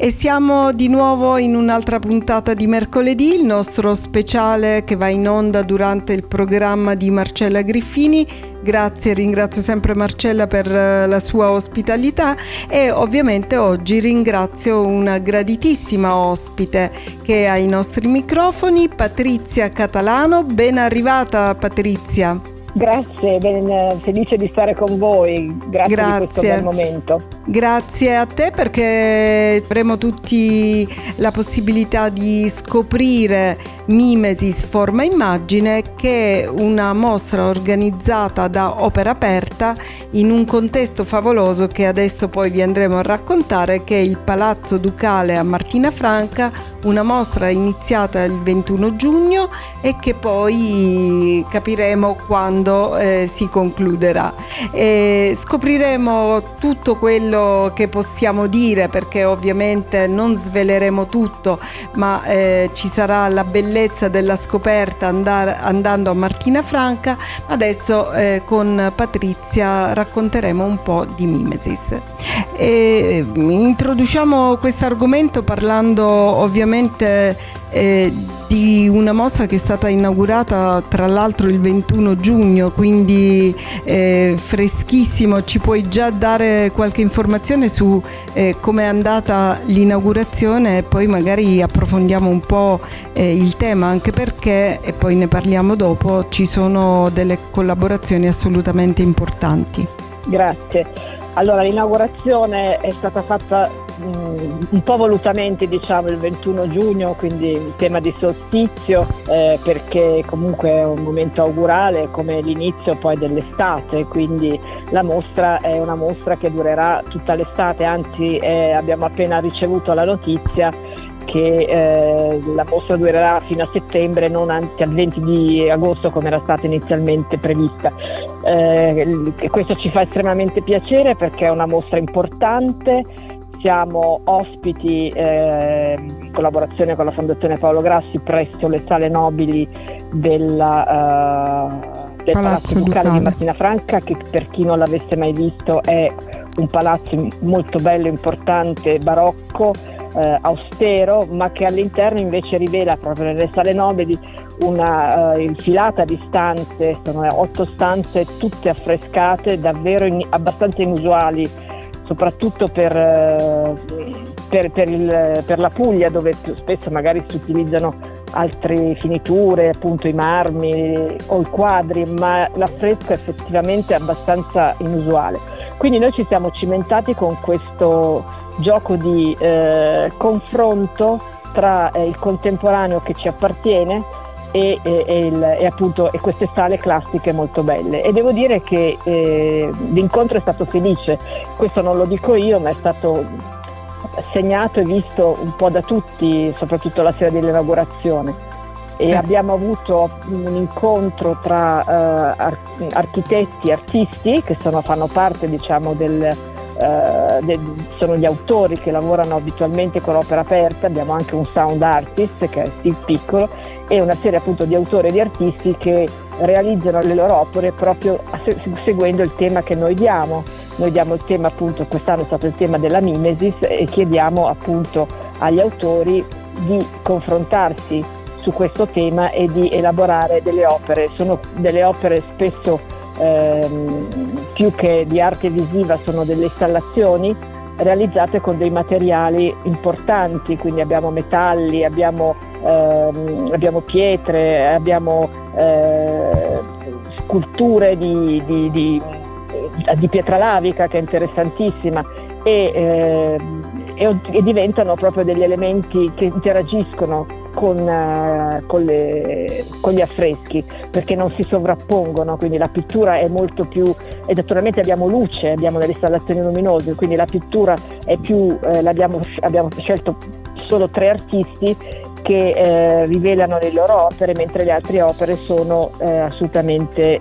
E siamo di nuovo in un'altra puntata di mercoledì, il nostro speciale che va in onda durante il programma di Marcella Griffini. Grazie, ringrazio sempre Marcella per la sua ospitalità e ovviamente oggi ringrazio una graditissima ospite che è ai nostri microfoni, Patrizia Catalano. Ben arrivata Patrizia. Grazie, ben felice di stare con voi, grazie di questo bel momento. Grazie a te perché avremo tutti la possibilità di scoprire Mimesis Forma Immagine, che è una mostra organizzata da Opera Aperta in un contesto favoloso che adesso poi vi andremo a raccontare, che è il Palazzo Ducale a Martina Franca, una mostra iniziata il 21 giugno e che poi capiremo quando si concluderà. Scopriremo tutto quello che possiamo dire, perché ovviamente non sveleremo tutto, ma ci sarà la bellezza della scoperta andando a Martina Franca. Adesso con Patrizia racconteremo un po' di Mimesis. Introduciamo questo argomento parlando ovviamente di una mostra che è stata inaugurata tra l'altro il 21 giugno, quindi freschissimo. Ci puoi già dare qualche informazione su come è andata l'inaugurazione e poi magari approfondiamo un po' il tema, anche perché, e poi ne parliamo dopo, ci sono delle collaborazioni assolutamente importanti. Grazie. Allora, l'inaugurazione è stata fatta un po' volutamente, diciamo, il 21 giugno, quindi il tema di solstizio, perché comunque è un momento augurale come l'inizio poi dell'estate, quindi la mostra è una mostra che durerà tutta l'estate, anzi abbiamo appena ricevuto la notizia che la mostra durerà fino a settembre, non anche al 20 di agosto come era stata inizialmente prevista. Questo ci fa estremamente piacere perché è una mostra importante. Siamo ospiti in collaborazione con la Fondazione Paolo Grassi presso le sale nobili del Palazzo Ducale di Martina Franca, che per chi non l'avesse mai visto è un palazzo molto bello, importante, barocco, austero, ma che all'interno invece rivela proprio nelle sale nobili una infilata di stanze, sono 8 stanze tutte affrescate, davvero abbastanza inusuali, soprattutto per la Puglia, dove più spesso magari si utilizzano altre finiture, appunto i marmi o i quadri, ma l'affresco è effettivamente abbastanza inusuale. Quindi noi ci siamo cimentati con questo gioco di confronto tra il contemporaneo che ci appartiene e appunto queste sale classiche molto belle, e devo dire che l'incontro è stato felice. Questo non lo dico io, ma è stato segnato e visto un po' da tutti, soprattutto la sera dell'inaugurazione, e abbiamo avuto un incontro tra architetti, artisti che fanno parte, diciamo, sono gli autori che lavorano abitualmente con Opera Aperta. Abbiamo anche un sound artist che è Steve Piccolo e una serie appunto di autori e di artisti che realizzano le loro opere proprio seguendo il tema che noi diamo. Noi diamo il tema, appunto, quest'anno è stato il tema della mimesis, e chiediamo appunto agli autori di confrontarsi su questo tema e di elaborare delle opere. Sono delle opere spesso più che di arte visiva, sono delle installazioni realizzate con dei materiali importanti, quindi abbiamo metalli, abbiamo pietre, abbiamo sculture di pietra lavica, che è interessantissima, e diventano proprio degli elementi che interagiscono con gli affreschi, perché non si sovrappongono, quindi la pittura è molto più, e naturalmente abbiamo luce, abbiamo delle installazioni luminose, quindi la pittura è più, abbiamo scelto solo 3 artisti che rivelano le loro opere, mentre le altre opere sono assolutamente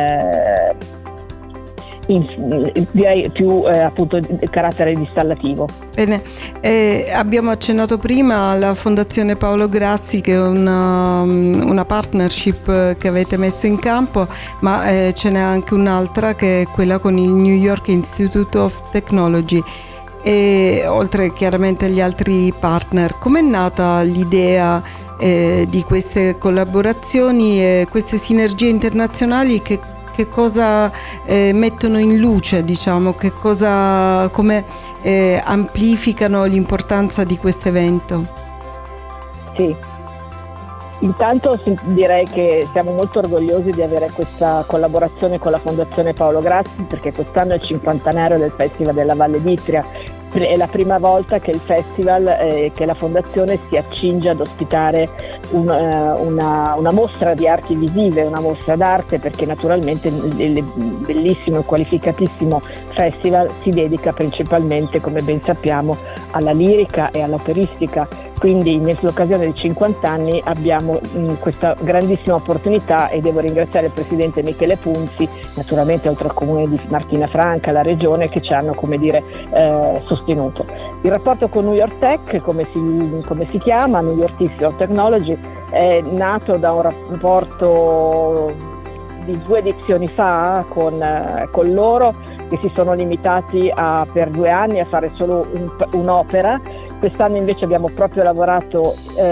direi più appunto carattere installativo. Bene, abbiamo accennato prima alla Fondazione Paolo Grassi, che è una partnership che avete messo in campo, ma ce n'è anche un'altra, che è quella con il New York Institute of Technology. e oltre chiaramente agli altri partner. Com'è nata l'idea di queste collaborazioni e queste sinergie internazionali? Che cosa mettono in luce, diciamo, come amplificano l'importanza di questo evento? Sì, intanto direi che siamo molto orgogliosi di avere questa collaborazione con la Fondazione Paolo Grassi, perché quest'anno è il 50° del Festival della Valle d'Itria. È la prima volta che il festival, che la Fondazione si accinge ad ospitare una mostra di arti visive, una mostra d'arte, perché naturalmente il bellissimo e qualificatissimo festival si dedica principalmente, come ben sappiamo, alla lirica e all'operistica. Quindi nell'occasione dei 50 anni abbiamo questa grandissima opportunità, e devo ringraziare il Presidente Michele Punzi, naturalmente oltre al Comune di Martina Franca, la Regione, che ci hanno, sostenuto. Il rapporto con New York Tech, come si chiama, New York Institute of Technology, è nato da un rapporto di 2 edizioni fa con loro, che si sono limitati per 2 anni a fare solo un'opera. Quest'anno invece abbiamo proprio lavorato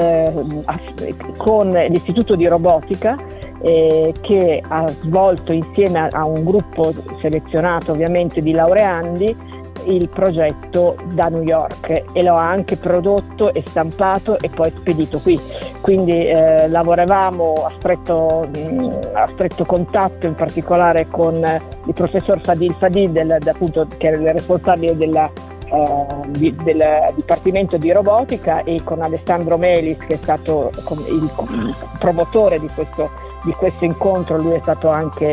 con l'Istituto di Robotica, che ha svolto insieme a un gruppo selezionato ovviamente di laureandi il progetto da New York, e lo ha anche prodotto e stampato e poi spedito qui. Quindi lavoravamo a stretto contatto, in particolare con il professor Fadil Fadil, appunto, che è il responsabile del Dipartimento di Robotica, e con Alessandro Melis, che è stato il promotore di questo incontro. Lui è stato anche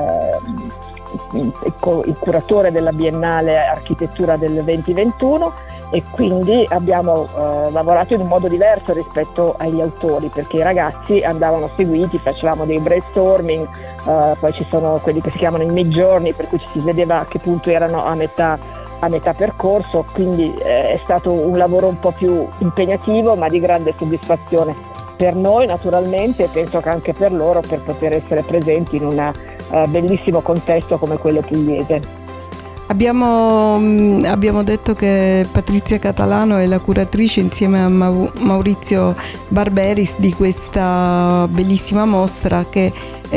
il curatore della Biennale Architettura del 2021, e quindi abbiamo lavorato in un modo diverso rispetto agli autori, perché i ragazzi andavano seguiti, facevamo dei brainstorming, poi ci sono quelli che si chiamano i mid-journey, per cui ci si vedeva a che punto erano a metà percorso. Quindi è stato un lavoro un po' più impegnativo, ma di grande soddisfazione per noi naturalmente, e penso che anche per loro, per poter essere presenti in un bellissimo contesto come quello pugliese. Abbiamo detto che Patrizia Catalano è la curatrice, insieme a Maurizio Barberis, di questa bellissima mostra che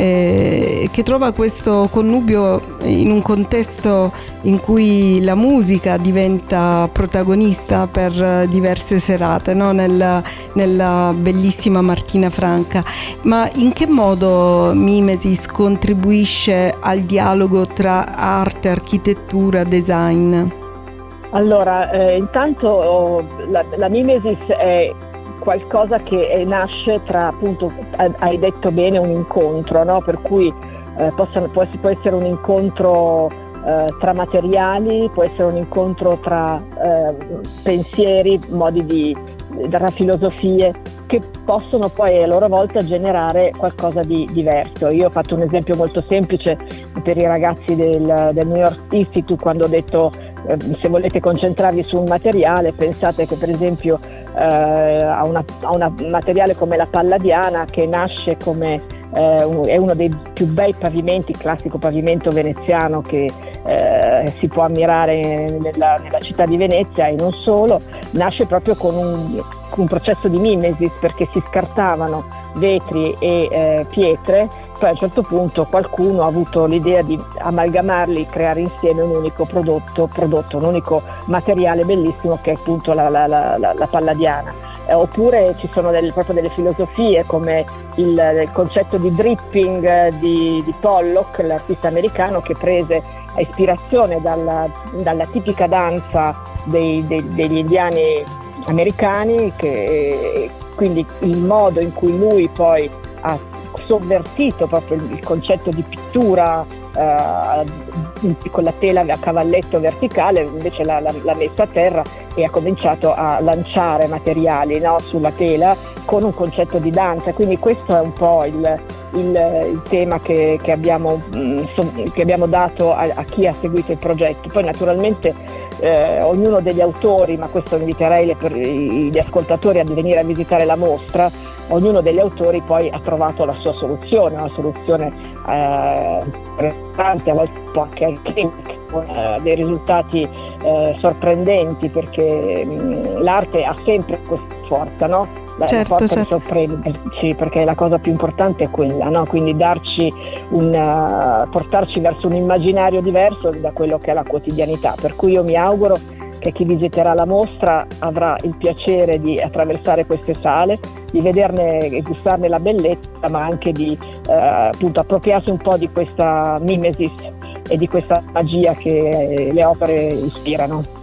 trova questo connubio in un contesto in cui la musica diventa protagonista per diverse serate, no? Nella bellissima Martina Franca. Ma in che modo Mimesis contribuisce al dialogo tra arte, architettura, design? Allora, intanto la Mimesis è qualcosa che nasce tra, appunto, hai detto bene, un incontro, no? Per cui può essere un incontro tra materiali, può essere un incontro tra pensieri, tra filosofie, che possono poi a loro volta generare qualcosa di diverso. Io ho fatto un esempio molto semplice per i ragazzi del New York Institute, quando ho detto se volete concentrarvi su un materiale, pensate che per esempio a un materiale come la Palladiana, che nasce come è uno dei più bei pavimenti, il classico pavimento veneziano che si può ammirare nella città di Venezia, e non solo. Nasce proprio con un processo di mimesis, perché si scartavano vetri e pietre. Poi a un certo punto qualcuno ha avuto l'idea di amalgamarli, creare insieme un unico prodotto, un unico materiale bellissimo, che è appunto la Palladiana. Oppure ci sono proprio delle filosofie, come il concetto di dripping di Pollock, l'artista americano, che prese ispirazione dalla tipica danza degli indiani americani, quindi il modo in cui lui poi ha sovvertito proprio il concetto di pittura con la tela a cavalletto verticale, invece l'ha messa a terra e ha cominciato a lanciare materiali, no, sulla tela, con un concetto di danza. Quindi questo è un po' il tema che abbiamo dato a chi ha seguito il progetto. Poi naturalmente ognuno degli autori, ma questo inviterei gli ascoltatori a venire a visitare la mostra, ognuno degli autori poi ha trovato la sua soluzione, una soluzione interessante, a volte anche con dei risultati sorprendenti, perché l'arte ha sempre questa forza, no? Certo. Sorprenderci, perché la cosa più importante è quella, no? Quindi portarci verso un immaginario diverso da quello che è la quotidianità, per cui io mi auguro che chi visiterà la mostra avrà il piacere di attraversare queste sale, di vederne e gustarne la bellezza, ma anche di appunto appropriarsi un po' di questa mimesis e di questa magia che le opere ispirano.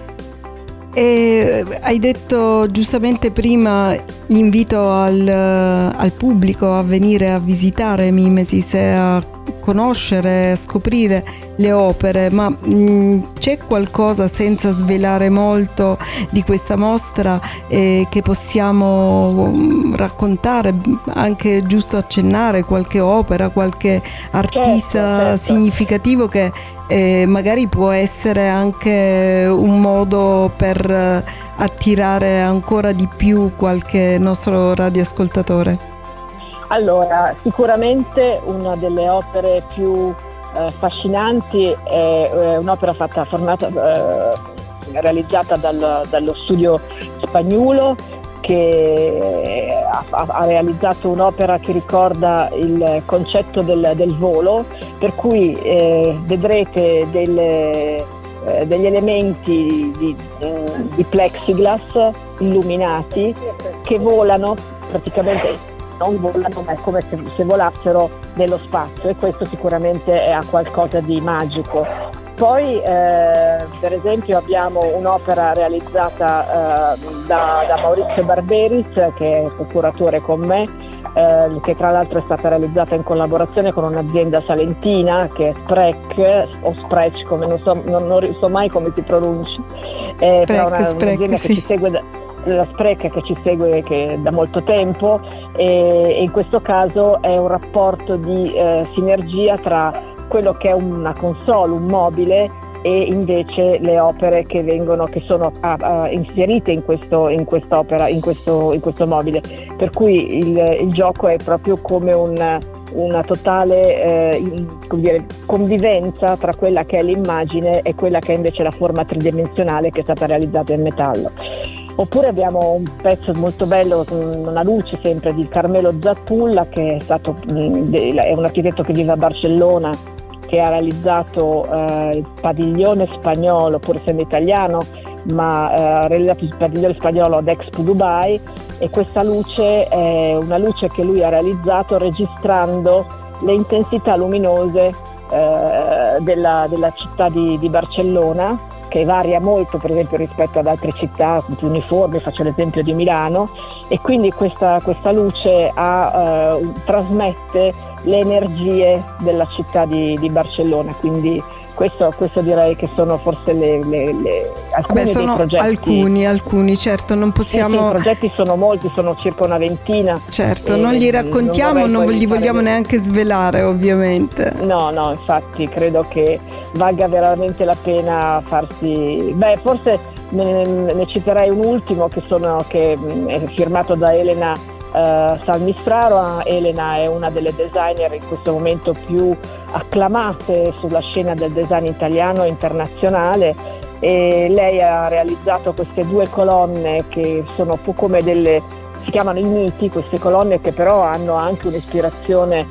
E hai detto giustamente prima l'invito al pubblico a venire a visitare Mimesis e a conoscere, a scoprire le opere, ma c'è qualcosa, senza svelare molto di questa mostra, che possiamo raccontare, anche giusto accennare qualche opera, qualche artista certo. significativo che magari può essere anche un modo per attirare ancora di più qualche nostro radioascoltatore? Allora, sicuramente una delle opere più affascinanti è un'opera realizzata dallo studio Spagnuolo, che ha realizzato un'opera che ricorda il concetto del volo, per cui vedrete degli elementi di plexiglass illuminati che volano, praticamente non volano, ma è come se volassero nello spazio, e questo sicuramente ha qualcosa di magico. Poi per esempio abbiamo un'opera realizzata da Maurizio Barberis, che è curatore con me, che tra l'altro è stata realizzata in collaborazione con un'azienda salentina che è Sprech, come non so mai come si pronuncia, un'azienda che ci segue la Sprech, che ci segue da molto tempo, e in questo caso è un rapporto di sinergia tra quello che è una console, un mobile, e invece le opere che sono inserite in quest'opera, in questo mobile, per cui il gioco è proprio come una totale convivenza tra quella che è l'immagine e quella che è invece la forma tridimensionale che è stata realizzata in metallo. Oppure abbiamo un pezzo molto bello, una luce sempre, di Carmelo Zattulla, che è un architetto che vive a Barcellona, che ha realizzato il padiglione spagnolo, pur essendo italiano, ma ha realizzato il padiglione spagnolo ad Expo Dubai, e questa luce è una luce che lui ha realizzato registrando le intensità luminose della città di Barcellona, che varia molto per esempio rispetto ad altre città più uniformi, faccio l'esempio di Milano, e quindi questa luce trasmette le energie della città di Barcellona, quindi questo direi che sono forse alcuni dei progetti. Alcuni, certo, non possiamo. Sì, i progetti sono molti, sono circa una ventina. Certo, non li raccontiamo, non li vogliamo neanche svelare, ovviamente. No, infatti credo che valga veramente la pena farsi. Forse ne citerei un ultimo che è firmato da Elena Salmistraro. Elena è una delle designer in questo momento più acclamate sulla scena del design italiano e internazionale, e lei ha realizzato queste due colonne che sono un po' come si chiamano i miti, queste colonne che però hanno anche un'ispirazione,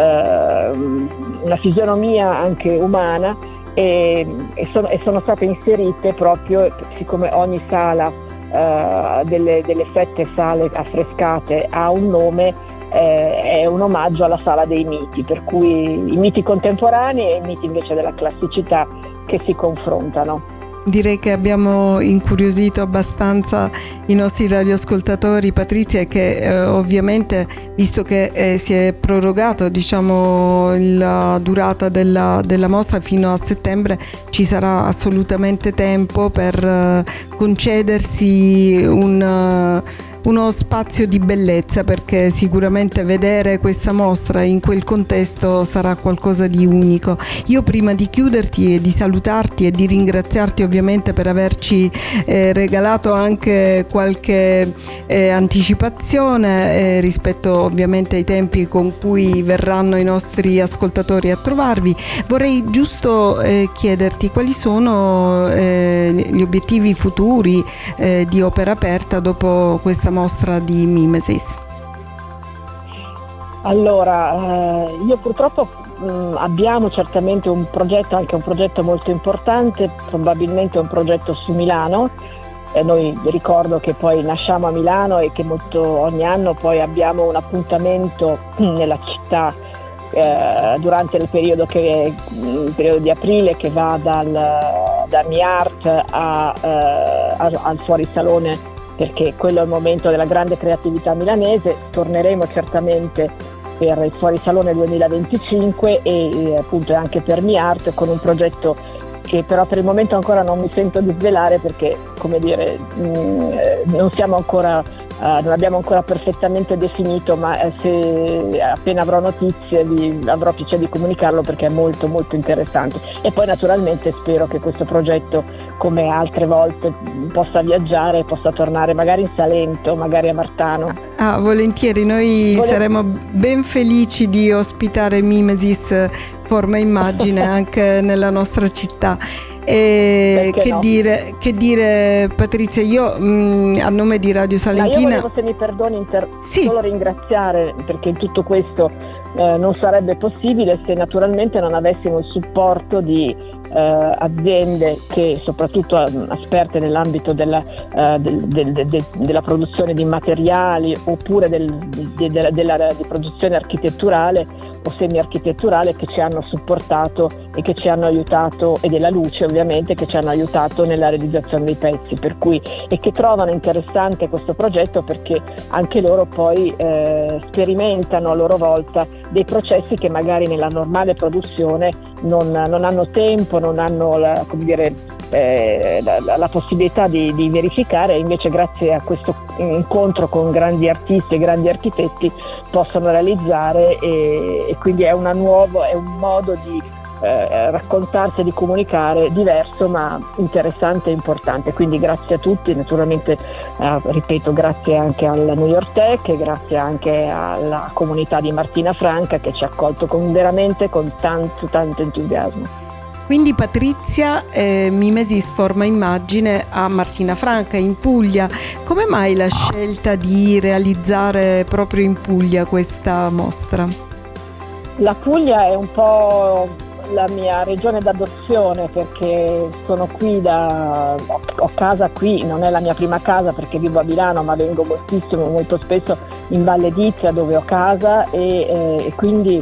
una fisionomia anche umana, e sono state inserite proprio, siccome ogni sala delle 7 sale affrescate ha un nome, è un omaggio alla sala dei miti, per cui i miti contemporanei e i miti invece della classicità che si confrontano. Direi che abbiamo incuriosito abbastanza i nostri radioascoltatori, Patrizia, e che ovviamente, visto che si è prorogato la durata della mostra fino a settembre, ci sarà assolutamente tempo per concedersi uno spazio di bellezza, perché sicuramente vedere questa mostra in quel contesto sarà qualcosa di unico. Io, prima di chiuderti e di salutarti e di ringraziarti ovviamente per averci regalato anche qualche anticipazione rispetto ovviamente ai tempi con cui verranno i nostri ascoltatori a trovarvi, vorrei giusto chiederti quali sono gli obiettivi futuri di Opera Aperta dopo questa mostra di Mimesis. Allora, io purtroppo abbiamo certamente un progetto, anche un progetto molto importante, probabilmente un progetto su Milano. Noi ricordo che poi nasciamo a Milano e che ogni anno poi abbiamo un appuntamento nella città durante il periodo di aprile, che va da MiArt al fuorisalone, perché quello è il momento della grande creatività milanese. Torneremo certamente per il fuorisalone 2025 e appunto anche per MiArt, con un progetto che però per il momento ancora non mi sento di svelare, perché, come dire, non abbiamo ancora perfettamente definito, ma se appena avrò notizie avrò piacere di comunicarlo, perché è molto molto interessante. E poi naturalmente spero che questo progetto, come altre volte, possa viaggiare, possa tornare magari in Salento, magari a Martano. Volentieri, noi saremo ben felici di ospitare Mimesis Forma Immagine anche nella nostra città. Che dire, Patrizia, io a nome di Radio Salentina, io volevo, se mi perdoni, solo ringraziare, perché tutto questo non sarebbe possibile se naturalmente non avessimo il supporto di aziende che, soprattutto esperte nell'ambito della produzione di materiali, oppure di produzione architetturale o semi-architetturale, che ci hanno supportato e che ci hanno aiutato, e della luce ovviamente, che ci hanno aiutato nella realizzazione dei pezzi, e che trovano interessante questo progetto, perché anche loro poi sperimentano a loro volta dei processi che magari nella normale produzione non hanno tempo, non hanno la possibilità di verificare, e invece grazie a questo incontro con grandi artisti e grandi architetti possono realizzare, e quindi è un modo di raccontarsi e di comunicare diverso, ma interessante e importante. Quindi grazie a tutti, naturalmente ripeto, grazie anche al New York Tech, e grazie anche alla comunità di Martina Franca, che ci ha accolto veramente con tanto entusiasmo. Quindi Patrizia, Mimesis Forma Immagine a Martina Franca in Puglia. Come mai la scelta di realizzare proprio in Puglia questa mostra? La Puglia è un po' la mia regione d'adozione, perché sono qui ho casa qui, non è la mia prima casa perché vivo a Milano, ma vengo molto spesso in Valle d'Itria, dove ho casa, e quindi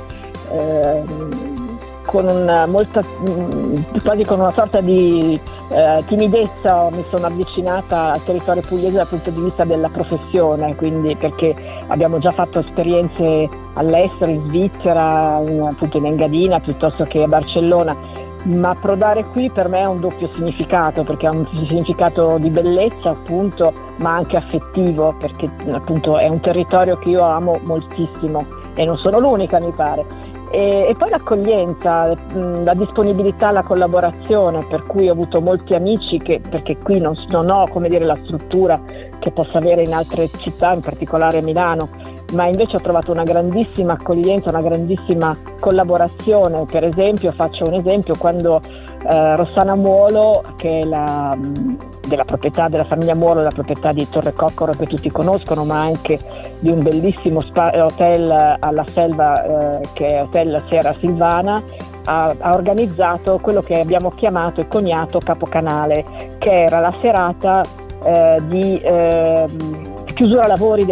quasi con una sorta di timidezza mi sono avvicinata al territorio pugliese dal punto di vista della professione, quindi perché abbiamo già fatto esperienze all'estero, in Svizzera, appunto in Engadina, piuttosto che a Barcellona, ma approdare qui per me ha un doppio significato, perché ha un significato di bellezza appunto, ma anche affettivo, perché appunto è un territorio che io amo moltissimo e non sono l'unica, mi pare. E poi l'accoglienza, la disponibilità alla collaborazione, per cui ho avuto molti amici perché qui non ho, come dire, la struttura che posso avere in altre città, in particolare a Milano, ma invece ho trovato una grandissima accoglienza, una grandissima collaborazione. Per esempio, faccio un esempio, quando Rossana Muolo, che è della proprietà della famiglia Muolo, la proprietà di Torre Coccoro, che tutti conoscono, ma anche di un bellissimo hotel alla Selva, che è Hotel Sera Silvana, ha organizzato quello che abbiamo chiamato e coniato Capocanale, che era la serata di chiusura lavori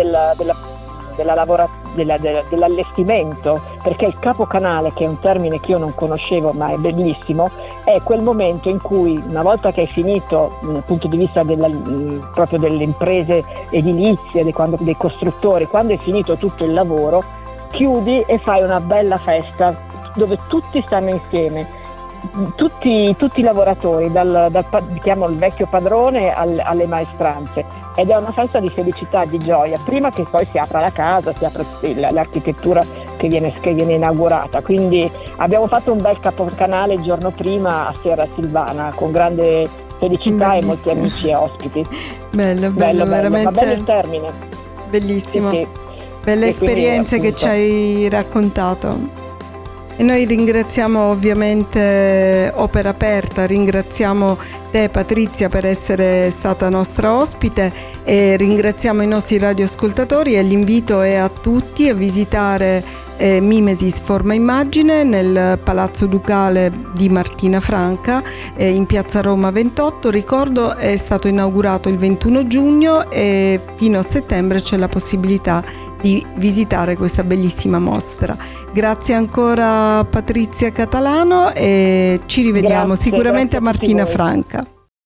dell'allestimento, perché il capocanale, che è un termine che io non conoscevo ma è bellissimo, è quel momento in cui, una volta che hai finito dal punto di vista proprio delle imprese edilizie, dei costruttori, quando hai finito tutto il lavoro, chiudi e fai una bella festa dove tutti stanno insieme. tutti i lavoratori, chiamo il vecchio padrone alle maestranze, ed è una festa di felicità, di gioia, prima che poi si apra la casa, si apra l'architettura che viene inaugurata. Quindi abbiamo fatto un bel capocanale il giorno prima a Sierra Silvana con grande felicità. Bellissimo. E molti amici e ospiti. Bello, veramente. Va bene il termine. Bellissimo. Sì. Belle esperienze che ci hai raccontato. E noi ringraziamo ovviamente Opera Aperta, ringraziamo te Patrizia per essere stata nostra ospite e ringraziamo i nostri radioascoltatori, e l'invito è a tutti a visitare Mimesis Forma Immagine nel Palazzo Ducale di Martina Franca in piazza Roma 28. Ricordo, è stato inaugurato il 21 giugno e fino a settembre c'è la possibilità di visitare questa bellissima mostra. Grazie ancora Patrizia Catalano e ci rivediamo sicuramente a Martina Franca.